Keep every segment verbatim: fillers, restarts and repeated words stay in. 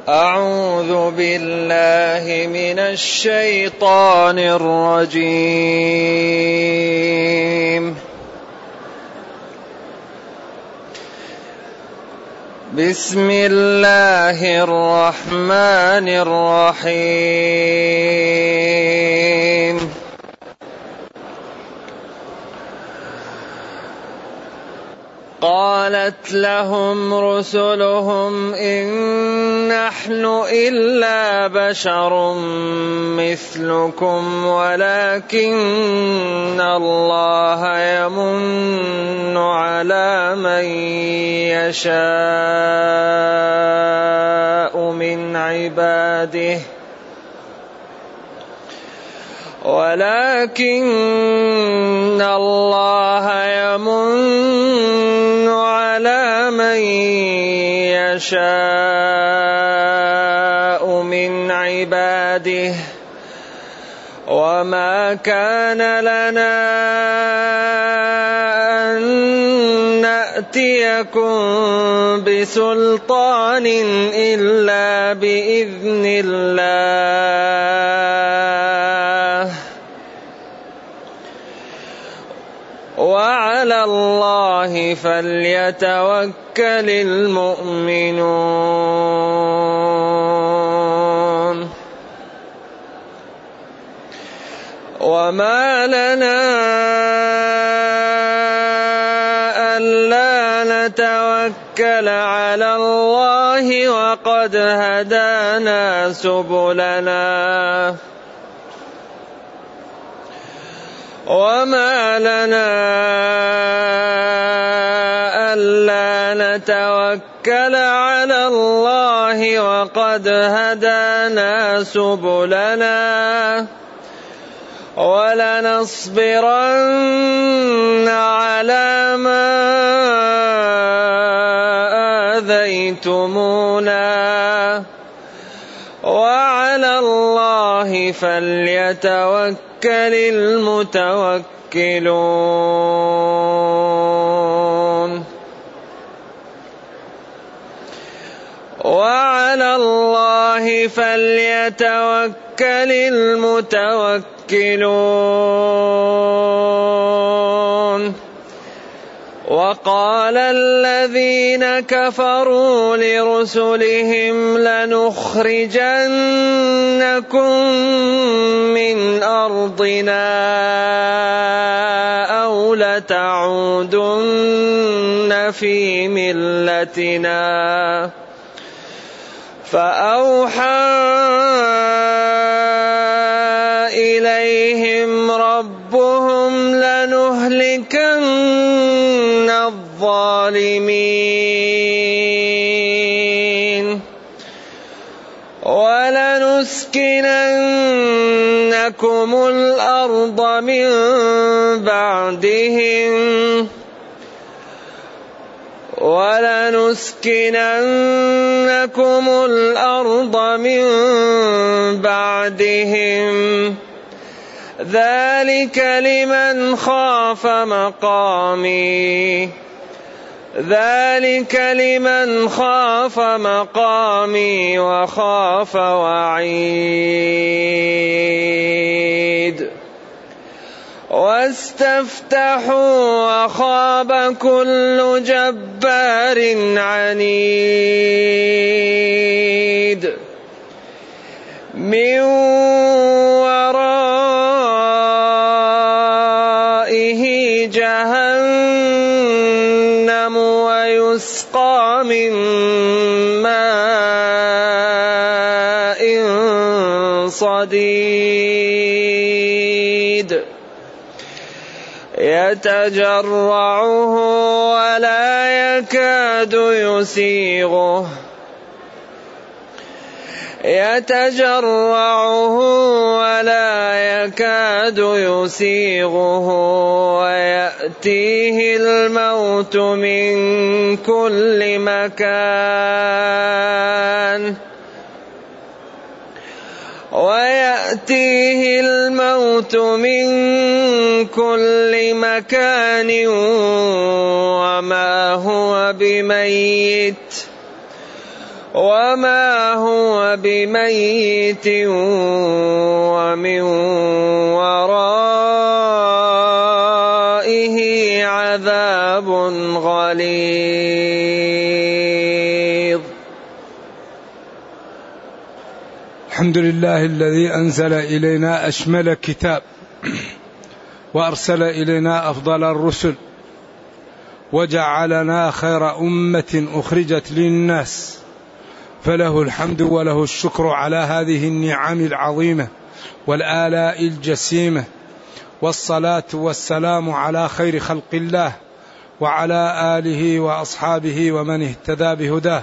أعوذ بالله من الشيطان الرجيم. بسم الله الرحمن الرحيم. قالت لهم رسلهم إن نحن إلا بشر مثلكم ولكن الله يمن على من يشاء من عباده ولكن الله يمن على من يشاء من عباده وما كان لنا أن نأتيكم بسلطان إلا بإذن الله وعلى الله فليتوكل المؤمنون. وما لنا ألا نتوكل على الله وقد هدانا سبلنا وما لنا ألا نتوكل على الله وقد هدانا سبلنا ولنصبرن على ما آذيتمونا وعلى الله فليتوكل المتوكلون. وعلى الله فليتوكل المتوكلون. وقال الذين كفروا لرسلهم لنخرجنكم من أرضنا أو لتعودن في ملتنا فأوحى إليهم ربهم لنهلكن الظالمين ولنسكننكم الأرض من بعدهم ولنسكننكم الأرض من بعدهم ذلك لمن خاف مقامي ذلك لمن خاف مقامي وخاف وعيد. واستفتحوا وخاب كل جبار عنيد من ورائه جهنم ويسقى من ماء صديد يتجرعه ولا يكاد يسيغه يتجرعه ولا يكاد يسيغه ويأتيه الموت من كل مكان ويأتيه الموت من كل مكان وما هو بميت وما هو بميت ومن ورائه عذاب غليظ. الحمد لله الذي أنزل إلينا أشمل كتاب وأرسل إلينا أفضل الرسل وجعلنا خير أمة أخرجت للناس، فله الحمد وله الشكر على هذه النعم العظيمة والآلاء الجسيمة، والصلاة والسلام على خير خلق الله وعلى آله وأصحابه ومن اهتدى بهداه.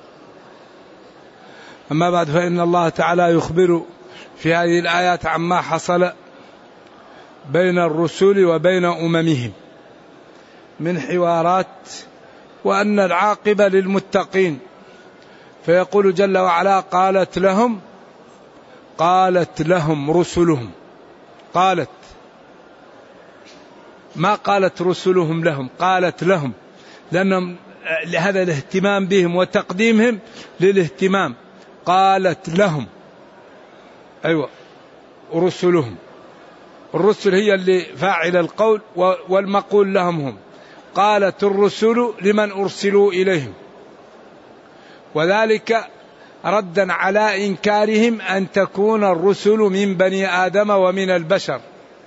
أما بعد، فإن الله تعالى يخبر في هذه الآيات عما حصل بين الرسل وبين أممهم من حوارات، وأن العاقبة للمتقين. فيقول جل وعلا: قالت لهم قالت لهم رسلهم. قالت، ما قالت رسلهم لهم، قالت لهم، لأنهم لهذا الاهتمام بهم وتقديمهم للاهتمام. قالت لهم، أيوة رسلهم، الرسل هي اللي فاعل القول والمقول لهم هم. قالت الرسل لمن أرسلوا إليهم، وذلك ردا على إنكارهم أن تكون الرسل من بني آدم ومن البشر.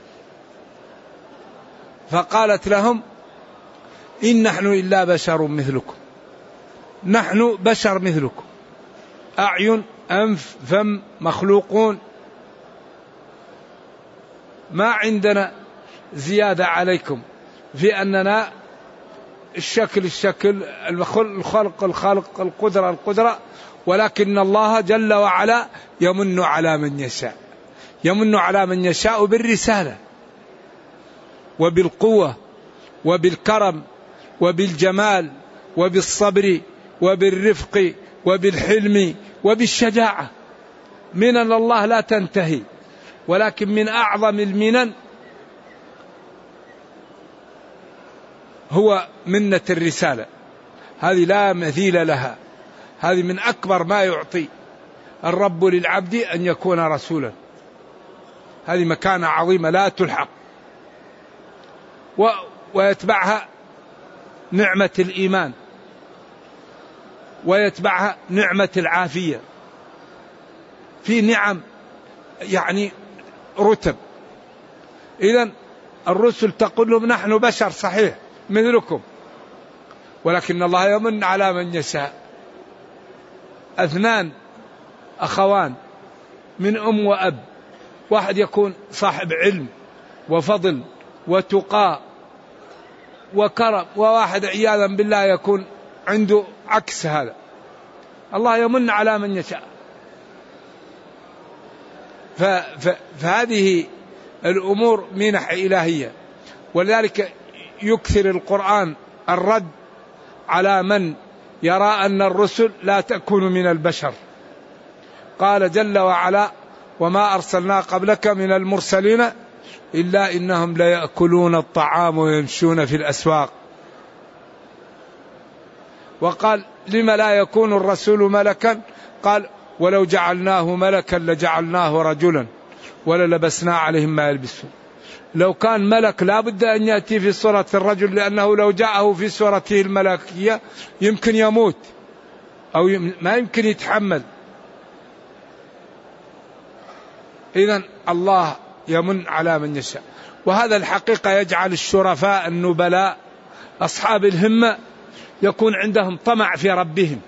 فقالت لهم: إن نحن إلا بشر مثلكم، نحن بشر مثلكم، أعين أنف فم مخلوقون، ما عندنا زيادة عليكم في أننا الشكل الشكل، الخلق الخلق، القدرة القدرة، ولكن الله جل وعلا يمن على من يشاء، يمن على من يشاء بالرسالة وبالقوة وبالكرم وبالجمال وبالصبر وبالرفق وبالحلم وبالشجاعة. منن الله لا تنتهي، ولكن من أعظم المنن هو منة الرسالة، هذه لا مثيل لها، هذه من أكبر ما يعطي الرب للعبد أن يكون رسولا، هذه مكانة عظيمة لا تلحق. ويتبعها نعمة الإيمان، ويتبعها نعمة العافية، في نعم يعني رتب. إذن الرسل تقول لهم: نحن بشر صحيح مثلكم، ولكن الله يمن على من يشاء. اثنان أخوان من أم وأب، واحد يكون صاحب علم وفضل وتقى وكرم، وواحد عياذا بالله يكون عنده عكس هذا. الله يمن على من يشاء. فهذه الأمور منح إلهية، ولذلك يكثر القرآن الرد على من يرى أن الرسل لا تكون من البشر. قال جل وعلا: وما أرسلنا قبلك من المرسلين إلا إنهم ليأكلون الطعام ويمشون في الأسواق. وقال: لما لا يكون الرسول ملكا؟ قال: ولو جعلناه ملكا لجعلناه رجلا وللبسنا عليهم ما يلبسون. لو كان ملك لا بد أن يأتي في صورة الرجل، لأنه لو جاءه في صورته الملكية يمكن يموت أو ما يمكن يتحمل. إذن الله يمن على من يشاء، وهذا الحقيقة يجعل الشرفاء النبلاء أصحاب الهمة يكون عندهم طمع في ربهم،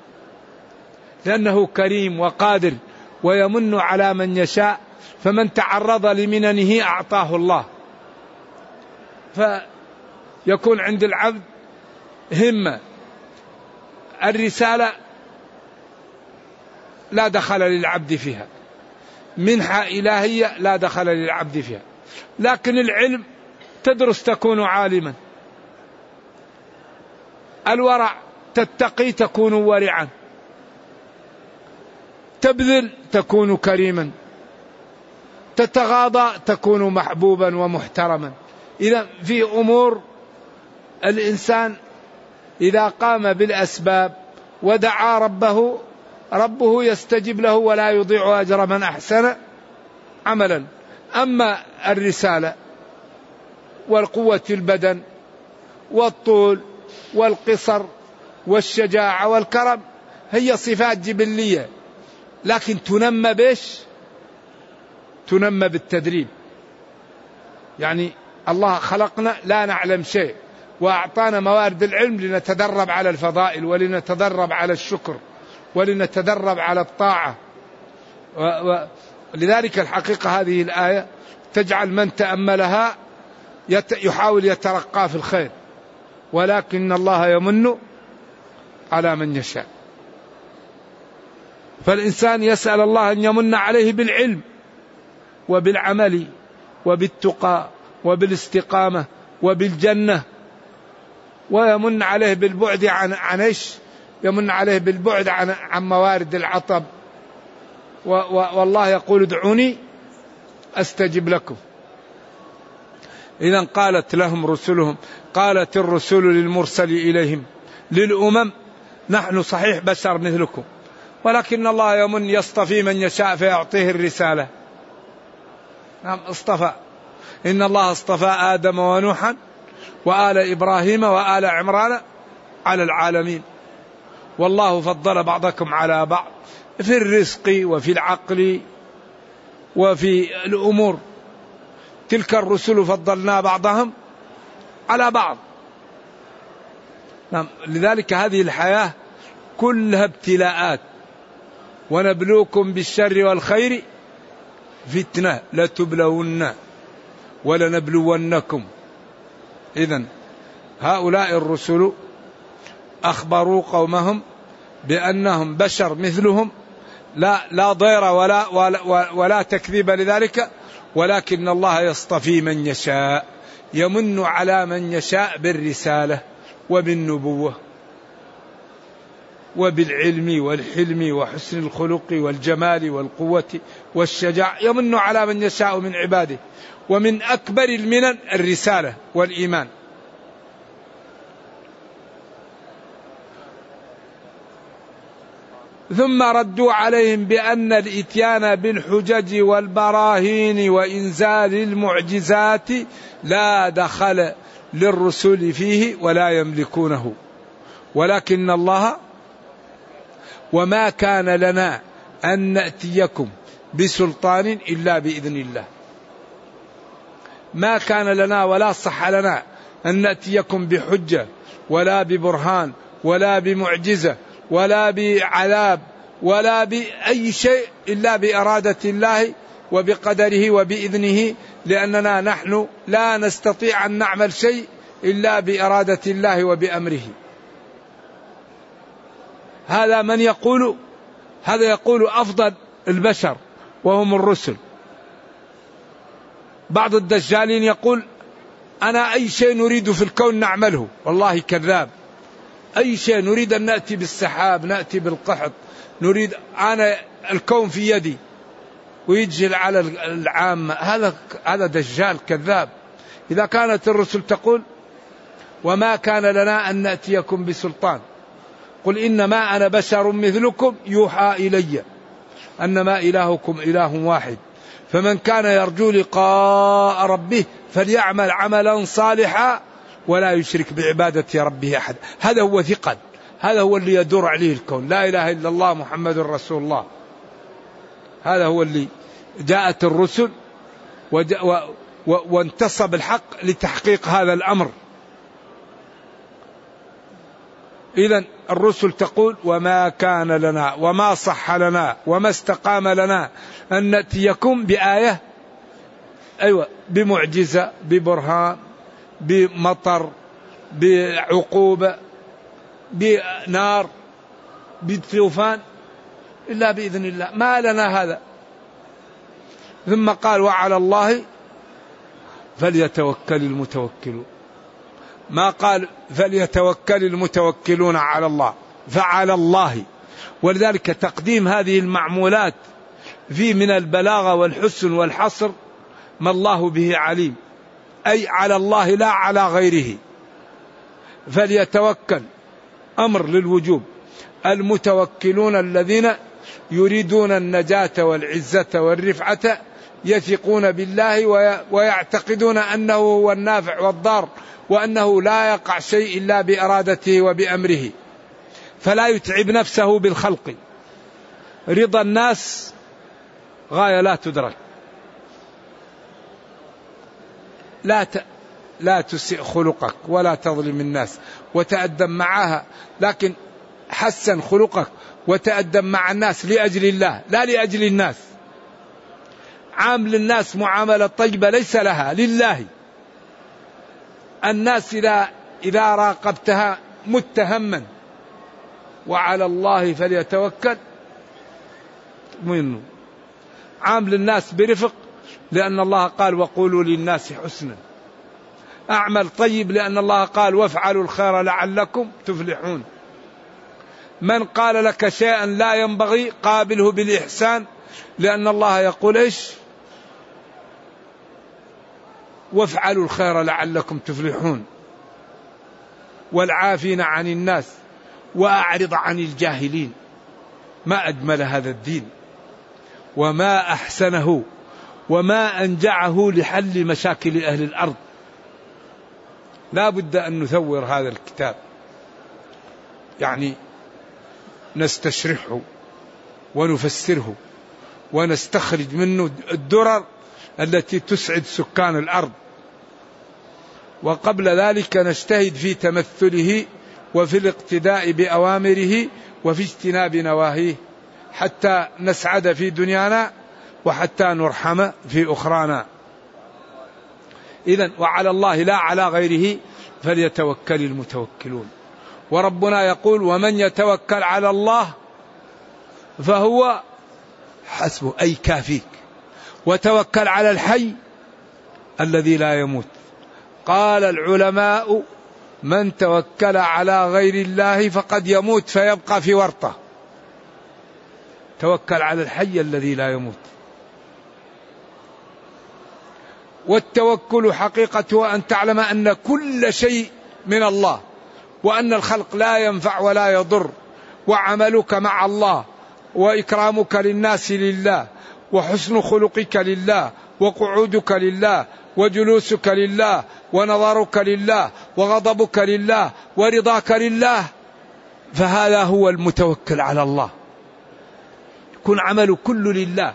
لأنه كريم وقادر ويمن على من يشاء، فمن تعرض لمننه أعطاه الله. فيكون عند العبد همة. الرسالة لا دخل للعبد فيها، منحة إلهية لا دخل للعبد فيها، لكن العلم تدرس تكون عالما، الورع تتقي تكون ورعا، تبذل تكون كريما، تتغاضى تكون محبوبا ومحترما. إذا في أمور الإنسان إذا قام بالأسباب ودعا ربه ربه يستجيب له ولا يضيع أجر من أحسن عملا. أما الرسالة والقوة البدن والطول والقصر والشجاعة والكرم هي صفات جبلية، لكن تنمى بيش؟ تنمى بالتدريب. يعني الله خلقنا لا نعلم شيء وأعطانا موارد العلم لنتدرب على الفضائل ولنتدرب على الشكر ولنتدرب على الطاعة. ولذلك الحقيقة هذه الآية تجعل من تأملها يحاول يترقى في الخير، ولكن الله يمن على من يشاء. فالإنسان يسأل الله أن يمن عليه بالعلم وبالعمل وبالتقى وبالاستقامة وبالجنة، ويمن عليه بالبعد عن عن ايش؟ يمن عليه بالبعد عن عن موارد العطب. والله يقول ادعوني أستجب لكم. إذا قالت لهم رسلهم، قالت الرسل للمرسل إليهم للأمم نحن صحيح بشر مثلكم، ولكن الله يمن يصطفي من يشاء فيعطيه الرسالة. نعم اصطفى. إن الله اصطفى آدم ونوحا وآل إبراهيم وآل عمران على العالمين، والله فضل بعضكم على بعض في الرزق وفي العقل وفي الأمور. تلك الرسل فضلنا بعضهم على بعض. نعم. لذلك هذه الحياة كلها ابتلاءات، ونبلوكم بالشر والخير فتنة لتبلون ولنبلونكم. إذن هؤلاء الرسل أخبروا قومهم بأنهم بشر مثلهم، لا لا ضير ولا, ولا, ولا تكذيب لذلك، ولكن الله يصطفي من يشاء، يمن على من يشاء بالرسالة وبالنبوة وبالعلم والحلم وحسن الخلق والجمال والقوة والشجاعة، يمن على من يشاء من عباده. ومن أكبر المنن الرسالة والإيمان. ثم ردوا عليهم بأن الإتيان بالحجج والبراهين وإنزال المعجزات لا دخل للرسل فيه ولا يملكونه، ولكن الله وما كان لنا أن نأتيكم بسلطان إلا بإذن الله. ما كان لنا ولا صح لنا أن نأتيكم بحجة ولا ببرهان ولا بمعجزة ولا بعذاب ولا بأي شيء إلا بإرادة الله وبقدره وبإذنه، لأننا نحن لا نستطيع أن نعمل شيء إلا بإرادة الله وبأمره. هذا من يقول هذا يقول أفضل البشر وهم الرسل. بعض الدجالين يقول أنا أي شيء نريد في الكون نعمله، والله كذاب. أي شيء نريد أن نأتي بالسحاب، نأتي بالقحط، نريد أنا الكون في يدي، ويجهل على العامة. هذا هذا دجال كذاب. إذا كانت الرسل تقول وما كان لنا أن نأتيكم بسلطان، قل إنما أنا بشر مثلكم يوحى إلي أنما إلهكم إله واحد، فمن كان يرجو لقاء ربه فليعمل عملا صالحا ولا يشرك بعبادة ربه أحد. هذا هو ثقل، هذا هو اللي يدور عليه الكون. لا إله إلا الله محمد رسول الله. هذا هو اللي جاءت الرسل وانتصب الحق لتحقيق هذا الأمر. إذن الرسل تقول وما كان لنا وما صح لنا وما استقام لنا أن نأتيكم بآية، أيوة، بمعجزة، ببرهان، بمطر، بعقوبة، بنار، بطوفان، إلا بإذن الله. ما لنا هذا. ثم قال وعلى الله فليتوكل المتوكلون. ما قال فليتوكل المتوكلون على الله، فعلى الله. ولذلك تقديم هذه المعمولات في من البلاغة والحسن والحصر ما الله به عليم، أي على الله لا على غيره. فليتوكل أمر للوجوب، المتوكلون الذين يريدون النجاة والعزة والرفعة يثقون بالله ويعتقدون أنه هو النافع والضار، وأنه لا يقع شيء إلا بإرادته وبأمره، فلا يتعب نفسه بالخلق. رضا الناس غاية لا تدرك. لا ت... لا تسئ خلقك ولا تظلم الناس وتأدب معها، لكن حسن خلقك وتأدب مع الناس لأجل الله لا لأجل الناس. عامل الناس معاملة طيبة ليس لها، لله. الناس إذا إذا راقبتها متهما، وعلى الله فليتوكل منه. عامل الناس برفق لأن الله قال وقولوا للناس حسنا. أعمل طيب لأن الله قال وافعلوا الخير لعلكم تفلحون. من قال لك شيئا لا ينبغي قابله بالإحسان لأن الله يقول إيش؟ وافعلوا الخير لعلكم تفلحون. والعافين عن الناس وأعرض عن الجاهلين. ما أجمل هذا الدين وما أحسنه وما أنجعه لحل مشاكل أهل الأرض. لا بد أن نثور هذا الكتاب، يعني نستشرحه ونفسره ونستخرج منه الدرر التي تسعد سكان الأرض. وقبل ذلك نجتهد في تمثله وفي الاقتداء بأوامره وفي اجتناب نواهيه حتى نسعد في دنيانا وحتى نرحم في أخرانا. إذن وعلى الله لا على غيره فليتوكل المتوكلون. وربنا يقول ومن يتوكل على الله فهو حسبه، أي كافيك. وتوكل على الحي الذي لا يموت. قال العلماء من توكل على غير الله فقد يموت فيبقى في ورطة. توكل على الحي الذي لا يموت. والتوكل حقيقته أن تعلم أن كل شيء من الله، وأن الخلق لا ينفع ولا يضر، وعملك مع الله، وإكرامك للناس لله، وحسن خلقك لله، وقعودك لله، وجلوسك لله، ونظرك لله، وغضبك لله، ورضاك لله. فهذا هو المتوكل على الله. يكون عمله كله لله،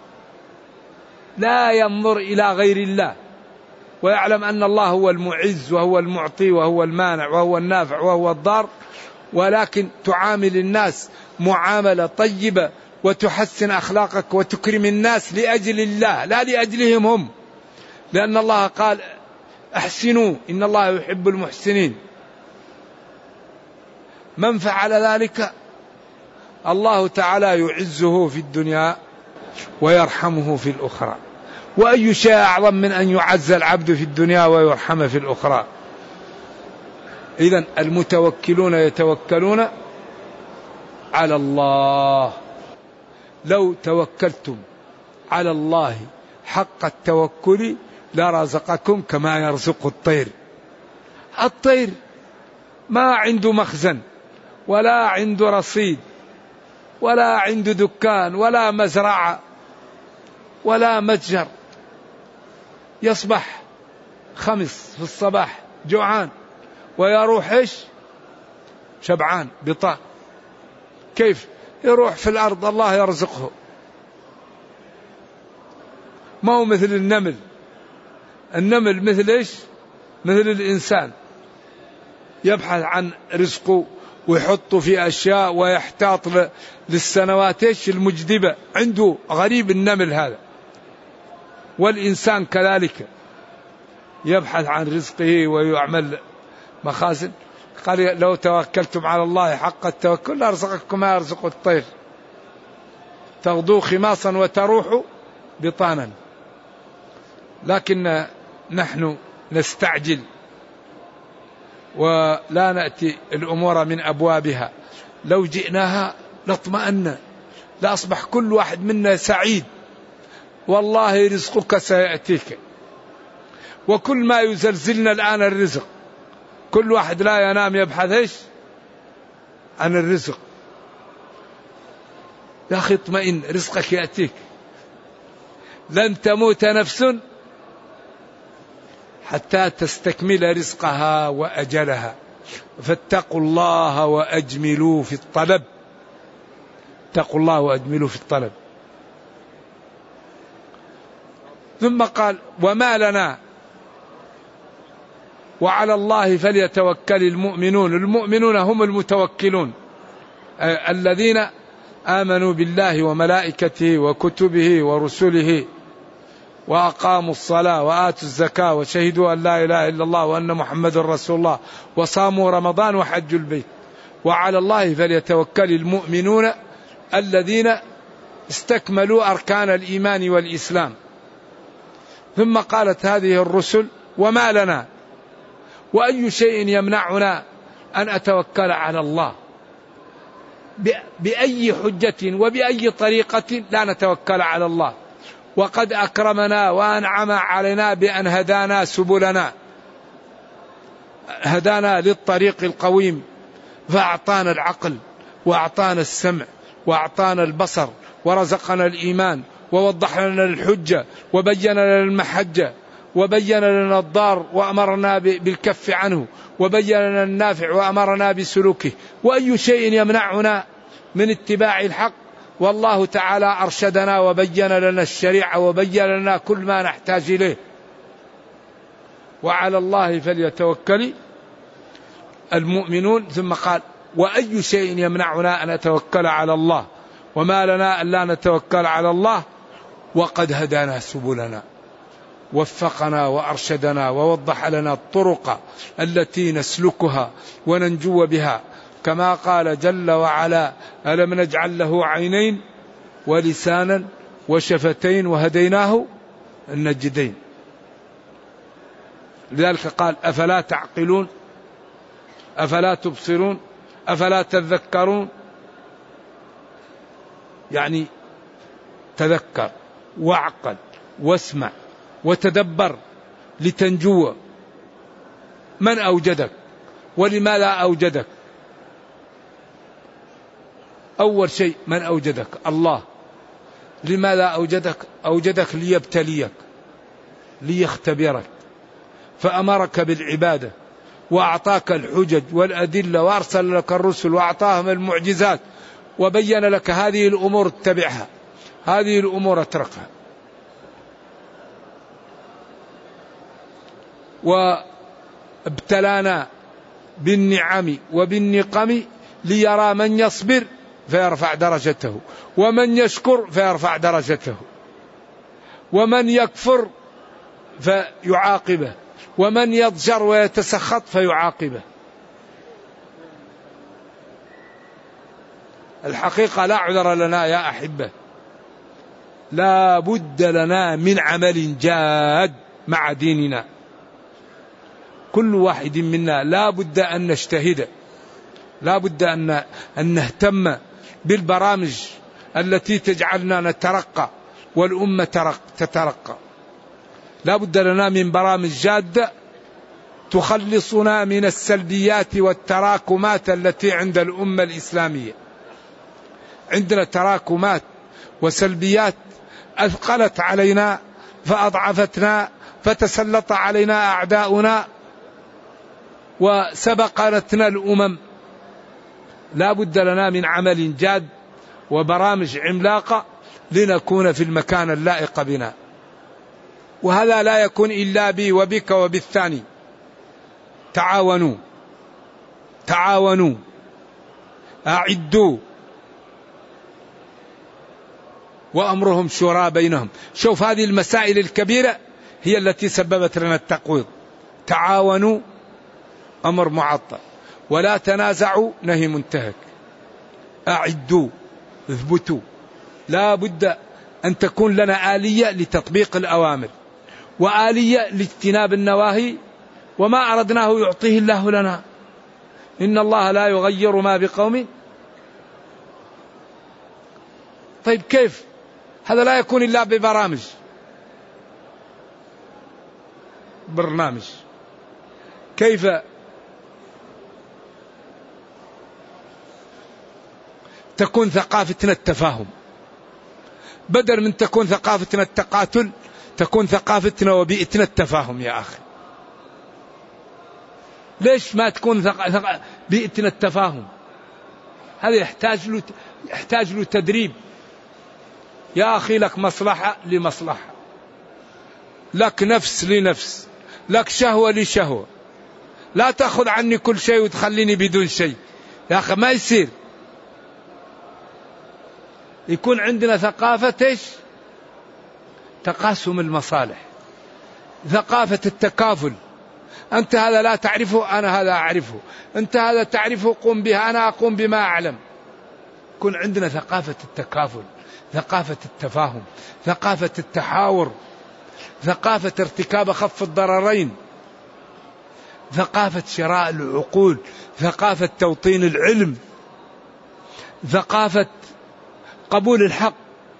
لا ينظر إلى غير الله، ويعلم أن الله هو المعز وهو المعطي وهو المانع وهو النافع وهو الضار، ولكن تعامل الناس معاملة طيبة وتحسن أخلاقك وتكرم الناس لأجل الله لا لأجلهم هم، لأن الله قال أحسنوا إن الله يحب المحسنين. من فعل ذلك الله تعالى يعزه في الدنيا ويرحمه في الأخرى. وأي شيء أعظم من أن يعز العبد في الدنيا ويرحم في الأخرى. إذن المتوكلون يتوكلون على الله. لو توكلتم على الله حق التوكل لرزقكم كما يرزق الطير. الطير ما عنده مخزن ولا عنده رصيد ولا عنده دكان ولا مزرعة ولا متجر، يصبح خمس في الصباح جوعان ويروح ايش؟ شبعان بطان. كيف يروح في الأرض؟ الله يرزقه. ما هو مثل النمل. النمل مثل ايش؟ مثل الإنسان، يبحث عن رزقه ويحطه في أشياء ويحتاط للسنوات ايش المجدبة. عنده غريب النمل هذا. والإنسان كذلك يبحث عن رزقه ويعمل مخازن. قال لو توكلتم على الله حق التوكل لارزقكم ما يرزق الطير تغدو خماصا وتروح بطانا. لكن نحن نستعجل ولا نأتي الأمور من أبوابها. لو جئناها لاطمأنا، لأصبح كل واحد منا سعيد. والله رزقك سيأتيك. وكل ما يزلزلنا الآن الرزق. كل واحد لا ينام يبحث ايش؟ عن الرزق. يا أخي اطمئن، رزقك يأتيك. لن تموت نفس حتى تستكمل رزقها وأجلها، فاتقوا الله وأجملوا في الطلب. اتقوا الله وأجملوا في الطلب. ثم قال وما لنا وعلى الله فليتوكل المؤمنون. المؤمنون هم المتوكلون الذين آمنوا بالله وملائكته وكتبه ورسله وأقاموا الصلاة وآتوا الزكاة وشهدوا أن لا إله إلا الله وأن محمد رسول الله وصاموا رمضان وحجوا البيت. وعلى الله فليتوكل المؤمنون الذين استكملوا أركان الإيمان والإسلام. ثم قالت هذه الرسل وما لنا وأي شيء يمنعنا أن أتوكل على الله؟ بأي حجة وبأي طريقة لا نتوكل على الله وقد أكرمنا وأنعم علينا بأن هدانا سبلنا، هدانا للطريق القويم، فأعطانا العقل وأعطانا السمع وأعطانا البصر ورزقنا الإيمان ووضح لنا الحجة وبين لنا المحجة وبين لنا الضار وأمرنا بالكف عنه وبين لنا النافع وأمرنا بسلوكه. وأي شيء يمنعنا من اتباع الحق؟ والله تعالى أرشدنا وبين لنا الشريعة وبين لنا كل ما نحتاج إليه. وعلى الله فليتوكل المؤمنون. ثم قال وأي شيء يمنعنا أن نتوكل على الله وما لنا ألا نتوكل على الله وقد هدانا سبلنا، وفقنا وأرشدنا ووضح لنا الطرق التي نسلكها وننجو بها، كما قال جل وعلا ألم نجعل له عينين ولسانا وشفتين وهديناه النجدين. لذلك قال أفلا تعقلون أفلا تبصرون أفلا تذكرون. يعني تذكر واعقل واسمع وتدبر لتنجو. من أوجدك ولماذا أوجدك؟ أول شيء من أوجدك؟ الله. لماذا أوجدك؟ أوجدك ليبتليك ليختبرك، فأمرك بالعبادة وأعطاك الحجج والأدلة وأرسل لك الرسل وأعطاهم المعجزات وبين لك هذه الأمور اتبعها، هذه الأمور اتركها. وابتلانا بالنعم وبالنقم ليرى من يصبر فيرفع درجته ومن يشكر فيرفع درجته ومن يكفر فيعاقبه ومن يضجر ويتسخط فيعاقبه. الحقيقة لا عذر لنا يا أحبة، لا بد لنا من عمل جاد مع ديننا. كل واحد منا لا بد أن نجتهد، لا بد أن أن نهتم بالبرامج التي تجعلنا نترقى والأمة تترقى. لا بد لنا من برامج جادة تخلصنا من السلبيات والتراكمات التي عند الأمة الإسلامية. عندنا تراكمات وسلبيات أثقلت علينا فأضعفتنا فتسلط علينا أعداؤنا وسبقتنا الأمم. لا بد لنا من عمل جاد وبرامج عملاقة لنكون في المكان اللائق بنا، وهذا لا يكون إلا بي وبك وبالثاني. تعاونوا تعاونوا أعدوا وأمرهم شورى بينهم. شوف هذه المسائل الكبيرة هي التي سببت لنا التقويض. تعاونوا أمر معطل، ولا تنازعوا نهي منتهك. أعدوا اثبتوا. لا بد أن تكون لنا آلية لتطبيق الأوامر وآلية لاجتناب النواهي، وما أردناه يعطيه الله لنا. إن الله لا يغير ما بقوم. طيب كيف؟ هذا لا يكون إلا ببرامج برنامج. كيف تكون ثقافتنا التفاهم؟ بدل من تكون ثقافتنا التقاتل تكون ثقافتنا وبيئتنا التفاهم يا أخي. ليش ما تكون ثق... ثق... بيئتنا التفاهم؟ هذا يحتاج له يحتاج له تدريب يا أخي. لك مصلحة لمصلحة، لك نفس لنفس، لك شهوة لشهوة. لا تأخذ عني كل شيء وتخليني بدون شيء يا أخي، ما يصير. يكون عندنا ثقافة إيش؟ تقاسم المصالح، ثقافة التكافل. أنت هذا لا تعرفه أنا هذا أعرفه، أنت هذا تعرفه قم بها أنا أقوم بما أعلم. يكون عندنا ثقافة التكافل، ثقافة التفاهم، ثقافة التحاور، ثقافة ارتكاب أخف الضررين، ثقافة شراء العقول، ثقافة توطين العلم، ثقافة قبول الحق.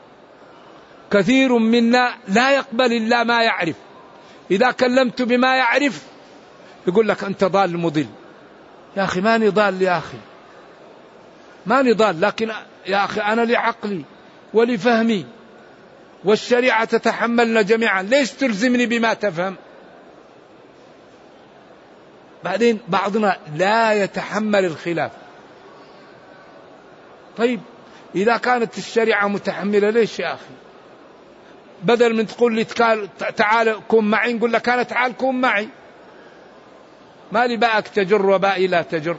كثير منا لا يقبل إلا ما يعرف، إذا كلمت بما يعرف يقول لك أنت ضال مضل. يا أخي ماني ضال يا أخي، ماني ضال، لكن يا أخي أنا لعقلي ولفهمي، والشريعة تتحملنا جميعا، ليش تلزمني بما تفهم؟ بعدين بعضنا لا يتحمل الخلاف. طيب إذا كانت الشريعة متحملة ليش يا أخي؟ بدل من تقول لي تعال كن معي، نقول لك أنا تعال كن معي، ما لي باءك تجر وبائي لا تجر.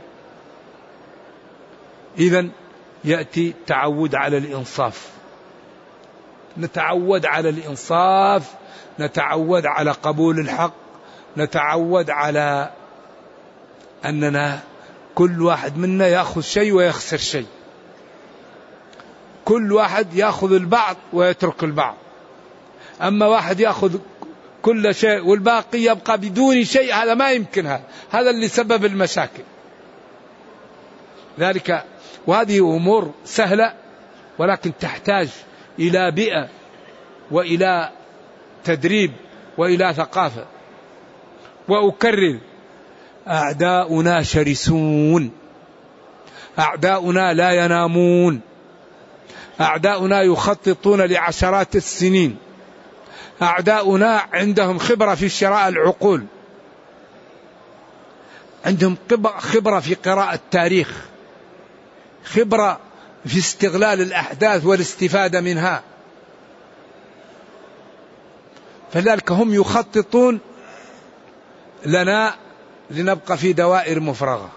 إذن يأتي تعود على الإنصاف، نتعود على الإنصاف، نتعود على قبول الحق، نتعود على أننا كل واحد منا يأخذ شيء ويخسر شيء، كل واحد يأخذ البعض ويترك البعض. أما واحد يأخذ كل شيء والباقي يبقى بدون شيء، هذا ما يمكن، هذا هذا اللي سبب المشاكل. ذلك وهذه أمور سهلة ولكن تحتاج إلى بيئة وإلى تدريب وإلى ثقافة. وأكرر، أعداؤنا شرسون، أعداؤنا لا ينامون، أعداؤنا يخططون لعشرات السنين، أعداؤنا عندهم خبرة في شراء العقول، عندهم خبرة في قراءة التاريخ، خبرة في استغلال الأحداث والاستفادة منها. فلذلك هم يخططون لنا لنبقى في دوائر مفرغة.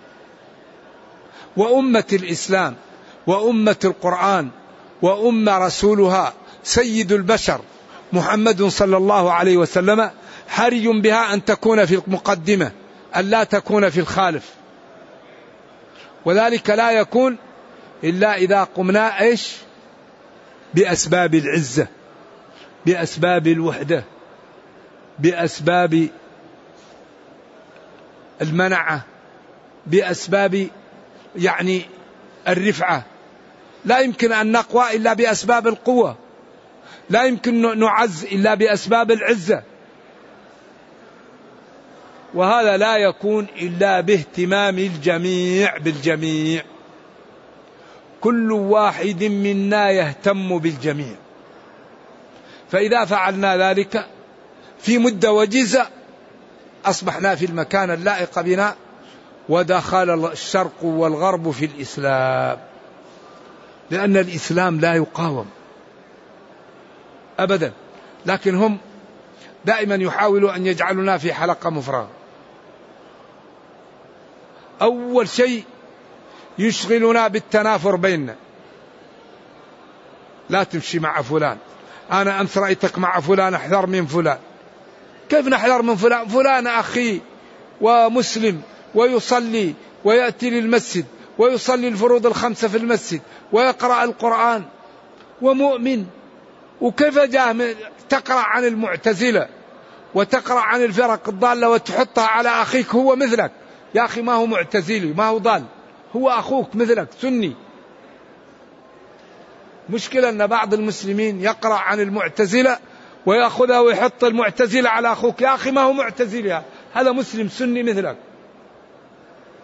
وأمة الإسلام وأمة القرآن وأمة رسولها سيد البشر محمد صلى الله عليه وسلم حري بها أن تكون في المقدمة، أن لا تكون في الخالف. وذلك لا يكون إلا إذا قمنا إيش؟ بأسباب العزة، بأسباب الوحدة، بأسباب المنعة، بأسباب يعني الرفعة. لا يمكن أن نقوى إلا بأسباب القوة، لا يمكن نعز إلا بأسباب العزة. وهذا لا يكون إلا باهتمام الجميع بالجميع، كل واحد منا يهتم بالجميع. فإذا فعلنا ذلك في مدة وجيزة أصبحنا في المكان اللائق بنا، ودخل الشرق والغرب في الإسلام، لأن الإسلام لا يقاوم أبدا. لكن هم دائما يحاولوا أن يجعلنا في حلقة مفرغة. أول شيء يشغلنا بالتنافر بيننا، لا تمشي مع فلان، أنا أمس رأيتك مع فلان أحذر من فلان. كيف نحذر من فلان؟ فلان أخي ومسلم ويصلي ويأتي للمسجد ويصلي الفروض الخمسة في المسجد ويقرأ القرآن ومؤمن. وكيف جاء تقرأ عن المعتزلة وتقرأ عن الفرق الضالة وتحطها على أخيك هو مثلك؟ يا أخي ما هو معتزلي، ما هو ضال، هو أخوك مثلك سني. مشكلة أن بعض المسلمين يقرأ عن المعتزلة ويأخذها ويحط المعتزلة على أخوك. يا أخي ما هو معتزلي، هذا مسلم سني مثلك.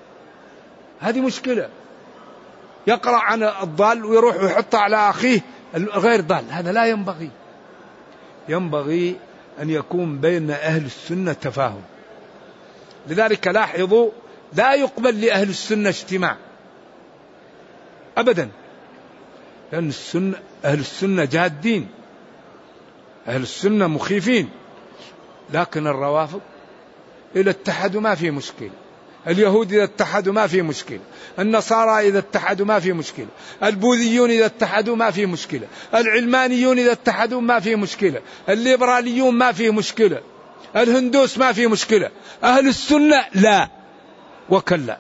هذه مشكلة. يقرأ عن الضال ويروح ويحطها على أخيه غير ضال، هذا لا ينبغي. ينبغي أن يكون بين أهل السنة تفاهم. لذلك لاحظوا لا يقبل لأهل السنة اجتماع أبدا، لأن السنة أهل السنة جادين، أهل السنة مخيفين. لكن الروافض إذا اتحدوا ما في مشكلة، اليهود إذا اتحدوا ما في مشكلة، النصارى إذا اتحدوا ما في مشكلة، البوذيون إذا اتحدوا ما في مشكلة، العلمانيون إذا اتحدوا ما في مشكلة، الليبراليون ما في مشكلة، الهندوس ما في مشكلة. أهل السنة لا وكلا.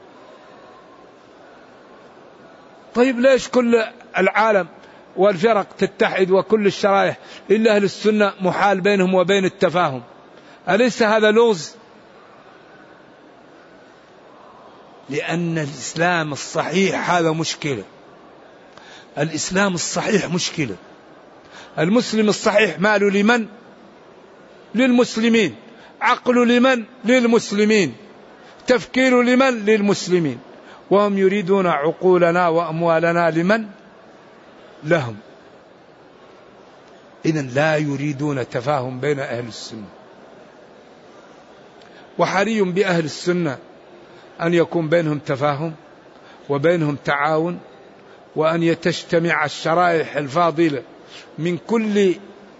طيب ليش كل العالم والفرق تتحد وكل الشرائح إلا أهل السنة محال بينهم وبين التفاهم؟ أليس هذا لغز؟ لأن الإسلام الصحيح هذا مشكلة. الإسلام الصحيح مشكلة. المسلم الصحيح ماله لمن؟ للمسلمين. عقله لمن؟ للمسلمين. تفكيره لمن؟ للمسلمين. وهم يريدون عقولنا وأموالنا لمن؟ لهم. إذن لا يريدون تفاهم بين أهل السنة. وحري بأهل السنة أن يكون بينهم تفاهم وبينهم تعاون، وأن يتجتمع الشرائح الفاضلة من كل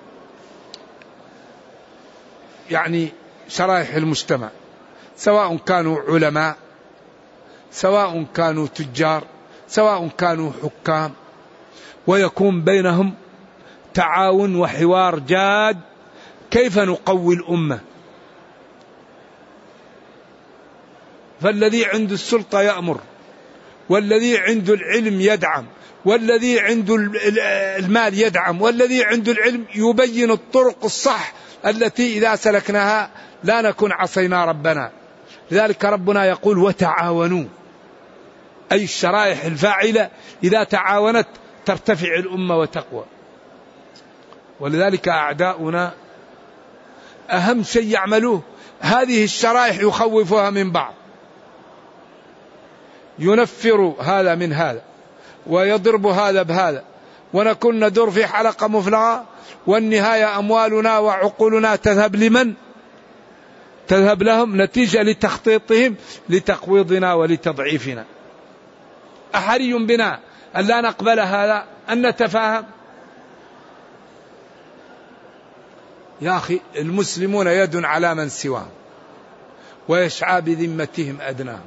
يعني شرائح المجتمع، سواء كانوا علماء، سواء كانوا تجار، سواء كانوا حكام، ويكون بينهم تعاون وحوار جاد. كيف نقوي الأمة؟ فالذي عنده السلطة يأمر، والذي عنده العلم يدعم، والذي عنده المال يدعم، والذي عنده العلم يبين الطرق الصح التي إذا سلكناها لا نكون عصينا ربنا. لذلك ربنا يقول وتعاونوا، أي الشرائح الفاعلة إذا تعاونت ترتفع الأمة وتقوى. ولذلك أعداؤنا أهم شيء يعملوه هذه الشرائح يخوفها من بعض، ينفر هذا من هذا ويضرب هذا بهذا، ونكون ندور في حلقة مفلغة، والنهاية أموالنا وعقولنا تذهب لمن؟ تذهب لهم نتيجة لتخطيطهم لتقويضنا ولتضعيفنا. أحري بنا أن لا نقبل هذا، أن نتفاهم. يا أخي المسلمون يد على من سواهم ويشعى بذمتهم أدناهم.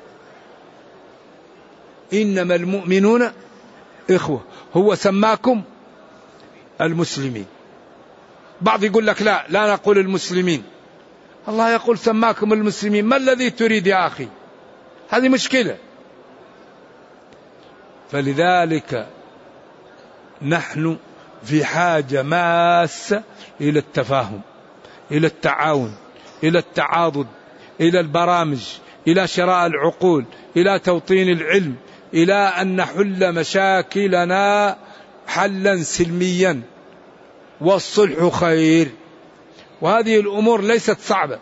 إنما المؤمنون إخوة، هو سماكم المسلمين. بعض يقول لك لا لا نقول المسلمين، الله يقول سماكم المسلمين. ما الذي تريد يا أخي؟ هذه مشكلة. فلذلك نحن في حاجة ماسة إلى التفاهم، إلى التعاون، إلى التعاضد، إلى البرامج، إلى شراء العقول، إلى توطين العلم، إلى أن نحل مشاكلنا حلا سلميا، والصلح خير. وهذه الأمور ليست صعبة،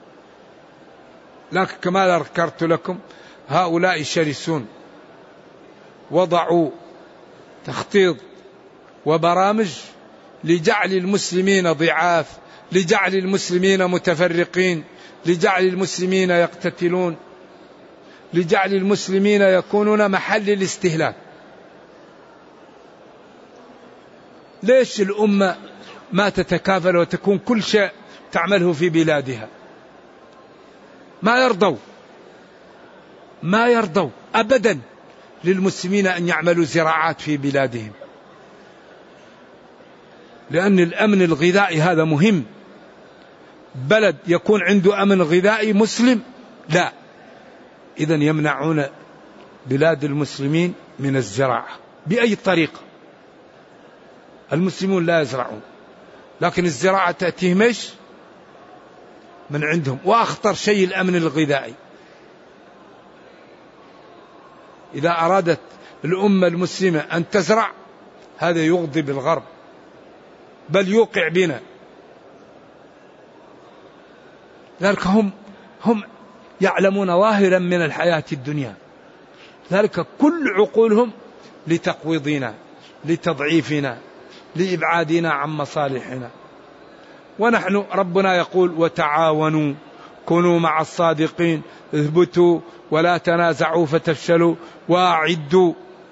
لكن كما ذكرت لكم هؤلاء شرسون، وضعوا تخطيط وبرامج لجعل المسلمين ضعاف، لجعل المسلمين متفرقين، لجعل المسلمين يقتتلون، لجعل المسلمين يكونون محل الاستهلاك. ليش الأمة ما تتكافل وتكون كل شيء تعمله في بلادها؟ ما يرضوا ما يرضوا أبدا للمسلمين أن يعملوا زراعات في بلادهم، لأن الأمن الغذائي هذا مهم. بلد يكون عنده أمن غذائي مسلم لا، إذن يمنعون بلاد المسلمين من الزراعة بأي طريقة. المسلمون لا يزرعون، لكن الزراعة تأتيهم إيش؟ من عندهم. وأخطر شيء الأمن الغذائي. إذا أرادت الأمة المسلمة أن تزرع هذا يغضب الغرب، بل يوقع بنا. ذلك هم هم يعلمون ظاهرا من الحياة الدنيا، ذلك كل عقولهم لتقويضنا لتضعيفنا لإبعادنا عن مصالحنا. ونحن ربنا يقول وتعاونوا كونوا مع الصادقين اثبتوا ولا تنازعوا فتفشلوا وأعدوا.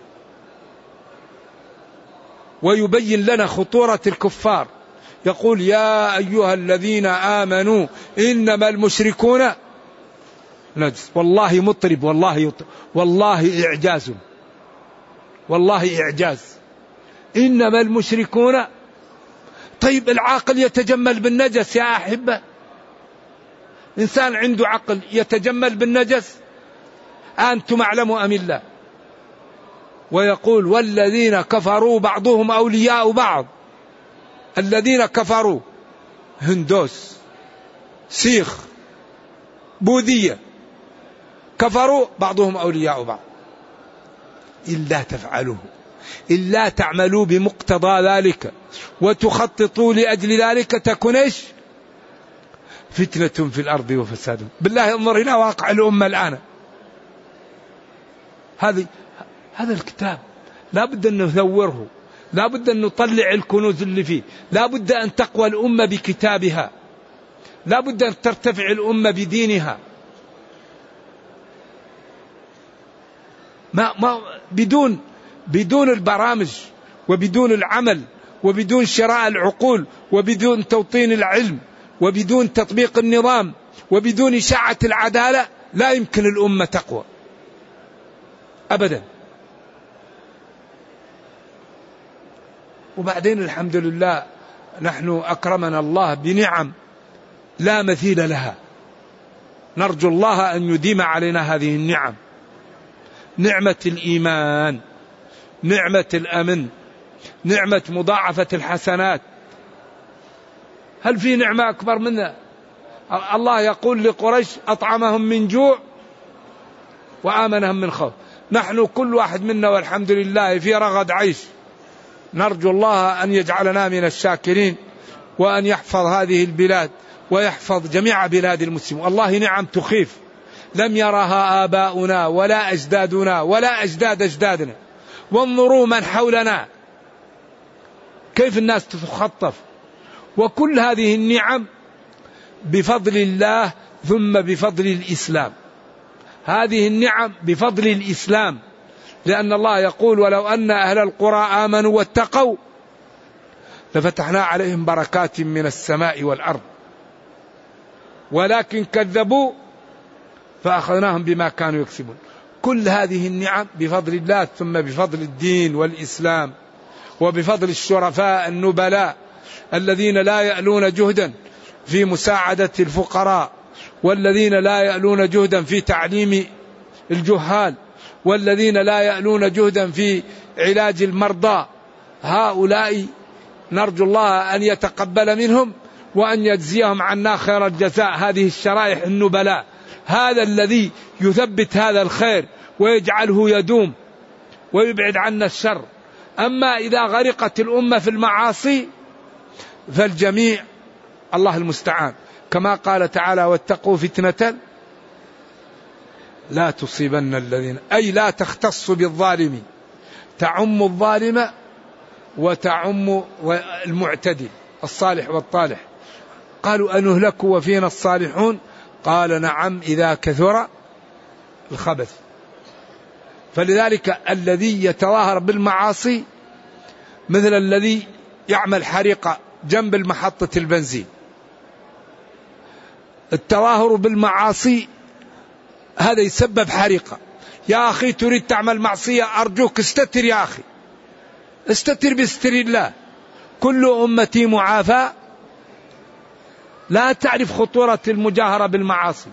ويبين لنا خطورة الكفار، يقول يا أيها الذين آمنوا إنما المشركون نجس. والله مطرب، والله يطرب، والله إعجاز، والله إعجاز. إنما المشركون. طيب العاقل يتجمل بالنجس يا أحبة؟ إنسان عنده عقل يتجمل بالنجس؟ أنتم أعلموا أم الله؟ ويقول والذين كفروا بعضهم أولياء بعض. الذين كفروا هندوس، سيخ، بوذية، كفروا بعضهم أولياء بعض. إلا تفعلوه، إلا تعملوا بمقتضى ذلك وتخططوا لأجل ذلك تكون إيش؟ فتنة في الأرض وفساد. بالله انظر إلى واقع الأمة الآن. هذه هذا الكتاب لا بد أن نثوره، لا بد أن نطلع الكنوز اللي فيه، لا بد أن تقوى الأمة بكتابها، لا بد أن ترتفع الأمة بدينها. ما ما بدون بدون البرامج وبدون العمل وبدون شراء العقول وبدون توطين العلم وبدون تطبيق النظام وبدون إشاعة العدالة لا يمكن الأمة تقوى أبدا. وبعدين الحمد لله نحن أكرمنا الله بنعم لا مثيل لها، نرجو الله أن يديم علينا هذه النعم. نعمة الإيمان، نعمة الأمن، نعمة مضاعفة الحسنات. هل في نعمة أكبر منها؟ الله يقول لقريش أطعمهم من جوع وآمنهم من خوف. نحن كل واحد منا والحمد لله في رغد عيش. نرجو الله أن يجعلنا من الشاكرين وأن يحفظ هذه البلاد ويحفظ جميع بلاد المسلمين. والله نعم تخيف لم يرها آباؤنا ولا أجدادنا ولا أجداد أجدادنا. وانظروا من حولنا كيف الناس تتخطف. وكل هذه النعم بفضل الله ثم بفضل الإسلام. هذه النعم بفضل الإسلام، لأن الله يقول ولو أن أهل القرى آمنوا واتقوا لفتحنا عليهم بركات من السماء والأرض ولكن كذبوا فأخذناهم بما كانوا يكسبون. كل هذه النعم بفضل الله ثم بفضل الدين والإسلام وبفضل الشرفاء النبلاء الذين لا يألون جهدا في مساعدة الفقراء والذين لا يألون جهدا في تعليم الجهال والذين لا يألون جهدا في علاج المرضى. هؤلاء نرجو الله أن يتقبل منهم وأن يجزيهم عنا خير الجزاء. هذه الشرائح النبلاء، هذا الذي يثبت هذا الخير ويجعله يدوم ويبعد عنا الشر. أما إذا غرقت الأمة في المعاصي فالجميع الله المستعان، كما قال تعالى واتقوا فتنة لا تصيبن الذين، أي لا تختص بالظالم، تعم الظالم وتعم المعتدل الصالح والطالح. قالوا أنهلك وفينا الصالحون؟ قال نعم إذا كثر الخبث. فلذلك الذي يتظاهر بالمعاصي مثل الذي يعمل حريقة جنب المحطة البنزين. التظاهر بالمعاصي هذا يسبب حريقة. يا أخي تريد تعمل معصية أرجوك استتر يا أخي، استتر بستر الله. كل أمتي معافى. لا تعرف خطورة المجاهرة بالمعاصي.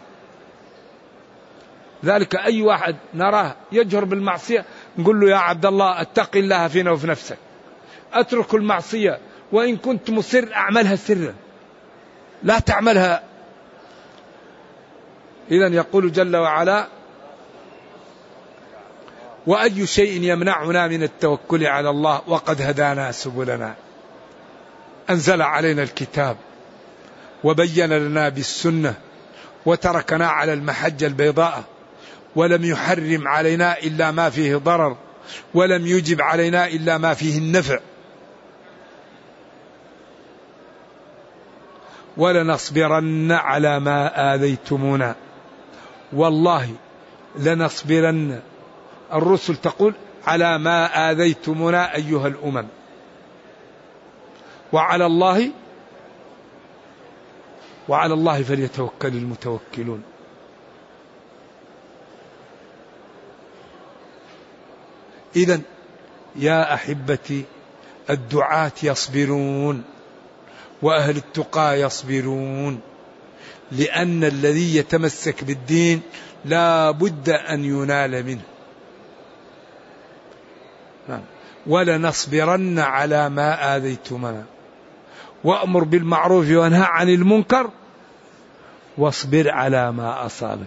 ذلك أي واحد نراه يجهر بالمعصية نقول له يا عبد الله اتق الله فينا وفي نفسك، اترك المعصية وإن كنت مصر أعملها سرا لا تعملها. إذن يقول جل وعلا وأي شيء يمنعنا من التوكل على الله وقد هدانا سبلنا. أنزل علينا الكتاب وبين لنا بالسنة وتركنا على المحجة البيضاء ولم يحرم علينا إلا ما فيه ضرر ولم يجب علينا إلا ما فيه النفع. ولنصبرن على ما آذيتمونا، والله لنصبرن، الرسل تقول على ما آذيتمونا أيها الأمم، وعلى الله وعلى الله فليتوكل المتوكلون. إذن يا أحبتي الدعاة يصبرون وأهل التقى يصبرون، لأن الذي يتمسك بالدين لا بد أن ينال منه. ولنصبرن على ما آذيتمنا وأمر بالمعروف وانهى عن المنكر واصبر على ما أصابك.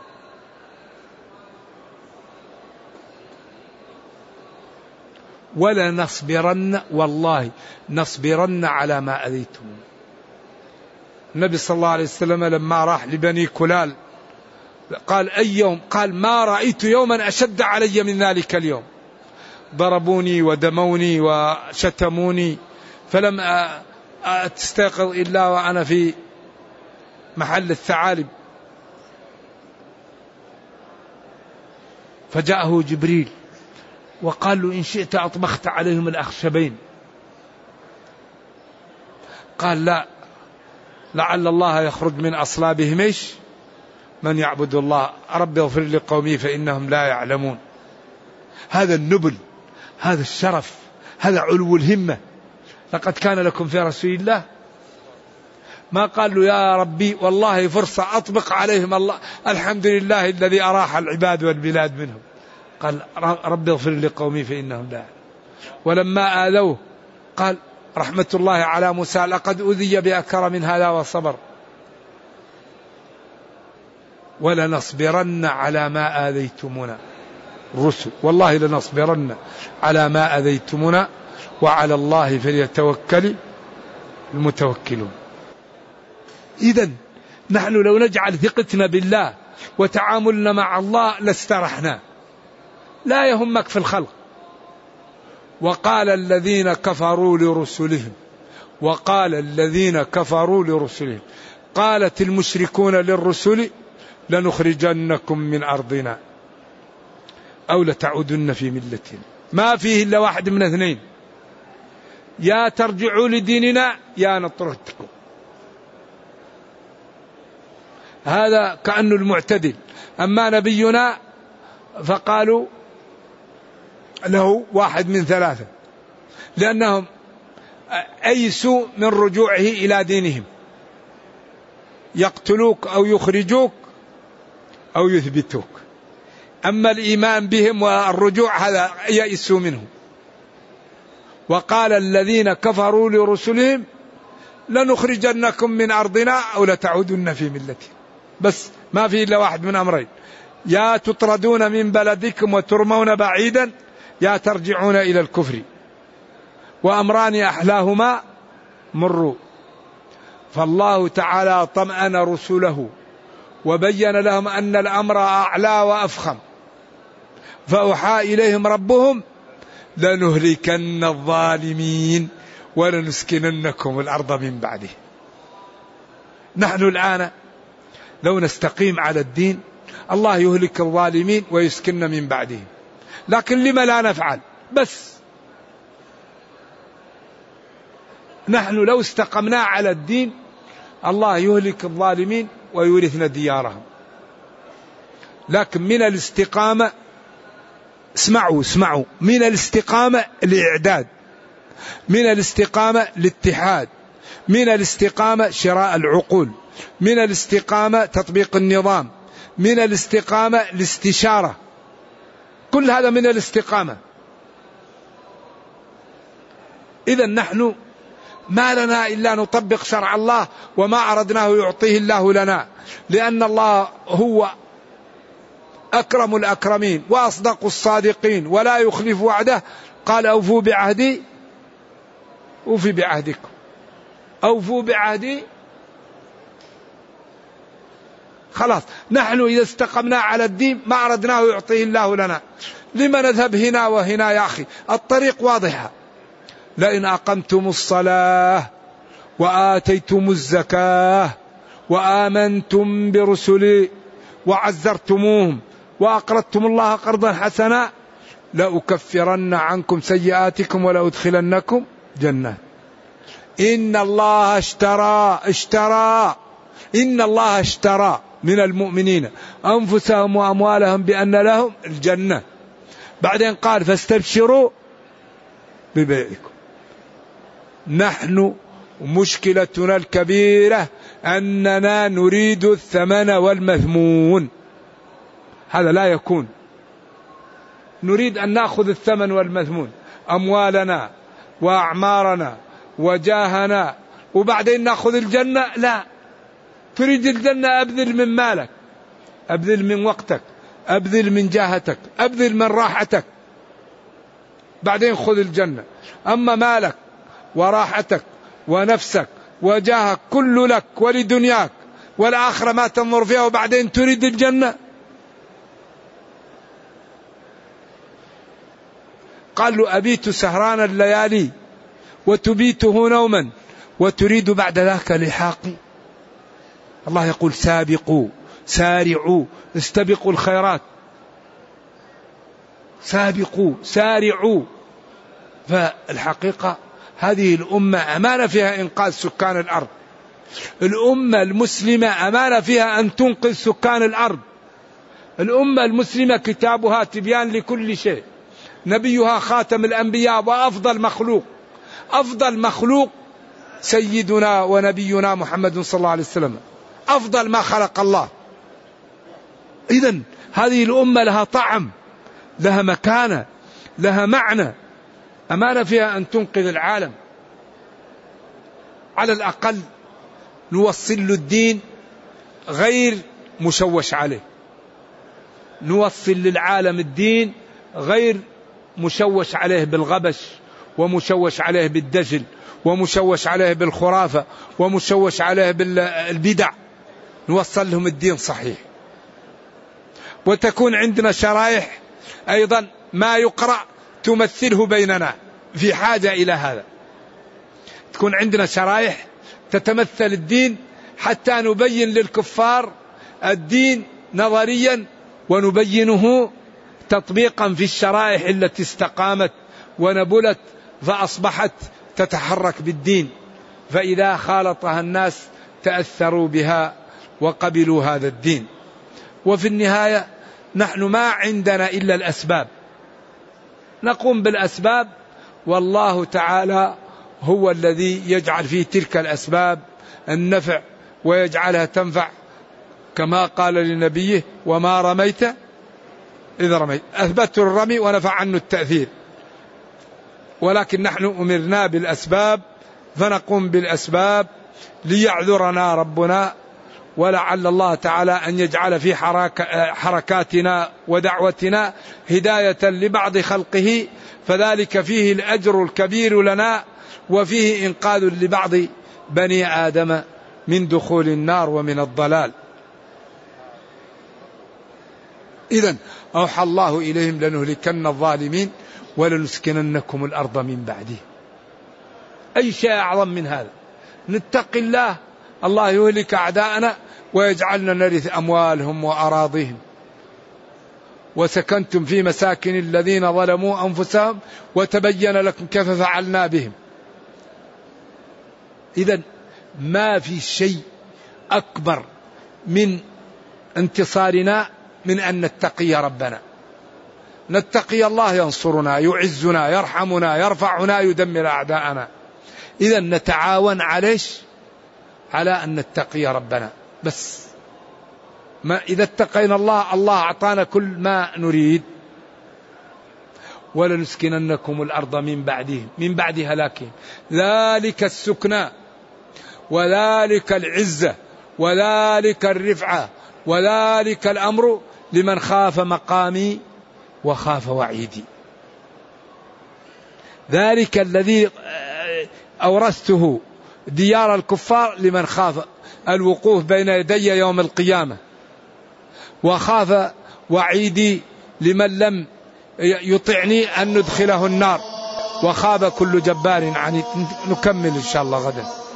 ولنصبرن، والله نصبرن على ما أذيتمونا. النبي صلى الله عليه وسلم لما راح لبني كلال قال أي يوم؟ قال ما رأيت يوما أشد علي من ذلك اليوم، ضربوني ودموني وشتموني فلم أستيقظ إلا وأنا في محل الثعالب. فجاءه جبريل وقال له إن شئت أطبخت عليهم الأخشبين. قال لا، لعل الله يخرج من أصلابهم إيش من يعبد الله، رب اغفر لقومي فإنهم لا يعلمون. هذا النبل، هذا الشرف، هذا علو الهمة. لقد كان لكم في رسول الله، ما قال له يا ربي والله فرصة أطبق عليهم الله، الحمد لله الذي أراح العباد والبلاد منهم. قال رب اغفر لقومي فإنهم لا يعلمون. ولما آذوه قال رحمة الله على موسى لقد أذي بأكثر من هذا وصبر. ولنصبرن على ما آذيتمونا، الرسل والله لنصبرن على ما آذيتمونا وعلى الله فليتوكل المتوكلون. إذن نحن لو نجعل ثقتنا بالله وتعاملنا مع الله لاسترحنا، لا يهمك في الخلق. وقال الذين كفروا لرسلهم وقال الذين كفروا لرسلهم قالت المشركون للرسل لنخرجنكم من أرضنا أو لتعودن في ملتنا. ما فيه إلا واحد من اثنين، يا ترجعوا لديننا يا نطردكم. هذا كأنه المعتدل. أما نبينا فقالوا له واحد من ثلاثة، لأنهم أيسوا من رجوعه إلى دينهم، يقتلوك أو يخرجوك أو يثبتوك. أما الإيمان بهم والرجوع هذا يئسوا منه. وقال الذين كفروا لرسلهم لنخرجنكم من أرضنا أو لتعودن في ملتنا. بس ما في إلا واحد من أمرين، يا تطردون من بلدكم وترمون بعيدا يا ترجعون إلى الكفر، وأمران أحلاهما مروا. فالله تعالى طمأن رسله وبين لهم أن الأمر أعلى وأفخم، فأوحى إليهم ربهم لنهلكن الظالمين ولنسكننكم الأرض من بعده. نحن الآن لو نستقيم على الدين الله يهلك الظالمين ويسكن من بعدهم، لكن لما لا نفعل؟ بس نحن لو استقمنا على الدين الله يهلك الظالمين ويورثنا ديارهم. لكن من الاستقامة، اسمعوا اسمعوا من الاستقامة الإعداد، من الاستقامة الاتحاد، من الاستقامة شراء العقول، من الاستقامة تطبيق النظام، من الاستقامة الاستشارة، كل هذا من الاستقامة. إذا نحن ما لنا إلا نطبق شرع الله، وما أردناه يعطيه الله لنا، لأن الله هو أكرم الأكرمين وأصدق الصادقين ولا يخلف وعده. قال أوفوا بعهدي أوفي بعهدكم، أوفوا بعهدي خلاص نحن إذا استقمنا على الدين ما أردناه يعطيه الله لنا، لما نذهب هنا وهنا يا أخي؟ الطريق واضحة. لئن أقمتم الصلاة وآتيتم الزكاة وآمنتم برسلي وعزرتموهم وأقرضتم الله قرضا حسنا لأكفرن عنكم سيئاتكم ولأدخلنكم جنة. إن الله اشترى اشترى إن الله اشترى من المؤمنين أنفسهم وأموالهم بأن لهم الجنة. بعدين قال فاستبشروا ببيعكم. نحن مشكلتنا الكبيرة أننا نريد الثمن والمثمون، هذا لا يكون. نريد أن نأخذ الثمن والمثمون، أموالنا وأعمارنا وجاهنا، وبعدين نأخذ الجنة. لا، تريد الجنة أبذل من مالك، أبذل من وقتك، أبذل من جاهتك، أبذل من راحتك، بعدين خذ الجنة. أما مالك وراحتك ونفسك وجاهك كل لك ولدنياك، والآخرة ما تنظر فيها، وبعدين تريد الجنة. قال له أبيت سهران الليالي وتبيته نوما وتريد بعد ذاك لحاقي. الله يقول سابقوا سارعوا استبقوا الخيرات، سابقوا سارعوا. فالحقيقة هذه الأمة أمانة فيها إنقاذ سكان الأرض. الأمة المسلمة أمانة فيها أن تنقذ سكان الأرض. الأمة المسلمة كتابها تبيان لكل شيء، نبيها خاتم الأنبياء وأفضل مخلوق، أفضل مخلوق سيدنا ونبينا محمد صلى الله عليه وسلم، أفضل ما خلق الله. إذن هذه الأمة لها طعم، لها مكانة، لها معنى، أمانة فيها أن تنقذ العالم. على الأقل نوصل له الدين غير مشوش عليه، نوصل للعالم الدين غير مشوش عليه بالغبش، ومشوش عليه بالدجل، ومشوش عليه بالخرافة، ومشوش عليه بالبدع. نوصل لهم الدين صحيح. وتكون عندنا شرائح أيضا ما يقرأ تمثله بيننا، في حاجة إلى هذا. تكون عندنا شرائح تتمثل الدين حتى نبين للكفار الدين نظريا، ونبينه تطبيقا في الشرائح التي استقامت ونبلت فأصبحت تتحرك بالدين، فإذا خالطها الناس تأثروا بها وقبلوا هذا الدين. وفي النهاية نحن ما عندنا إلا الأسباب، نقوم بالأسباب، والله تعالى هو الذي يجعل في تلك الأسباب النفع ويجعلها تنفع، كما قال لنبيه وما رميت إذ رميت. أثبت الرمي ونفع عنه التأثير، ولكن نحن أمرنا بالأسباب فنقوم بالأسباب ليعذرنا ربنا، ولعل الله تعالى أن يجعل في حركاتنا ودعوتنا هداية لبعض خلقه، فذلك فيه الأجر الكبير لنا، وفيه إنقاذ لبعض بني آدم من دخول النار ومن الضلال. إذن أوحى الله إليهم لنهلكن الظالمين ولنسكننكم الأرض من بعده. أي شيء أعظم من هذا؟ نتقي الله، الله يهلك أعداءنا ويجعلنا نرث أموالهم وأراضيهم. وسكنتم في مساكن الذين ظلموا أنفسهم وتبين لكم كيف فعلنا بهم. إذن ما في شيء أكبر من انتصارنا من أن نتقي ربنا. نتقي الله ينصرنا، يعزنا، يرحمنا، يرفعنا، يدمر أعداءنا. إذن نتعاون عليش على أن نتقي ربنا بس. ما إذا اتقينا الله، الله أعطانا كل ما نريد. ولنسكننكم الأرض من بعدهم، من بعد هلاكهم، ذلك السكنى وذلك العزة وذلك الرفعة وذلك الأمر لمن خاف مقامي وخاف وعيدي. ذلك الذي أورثته ديار الكفار لمن خاف الوقوف بين يدي يوم القيامة وخاف وعيدي لمن لم يطعني أن ندخله النار، وخاب كل جبار عنيد. نكمل إن شاء الله غدا.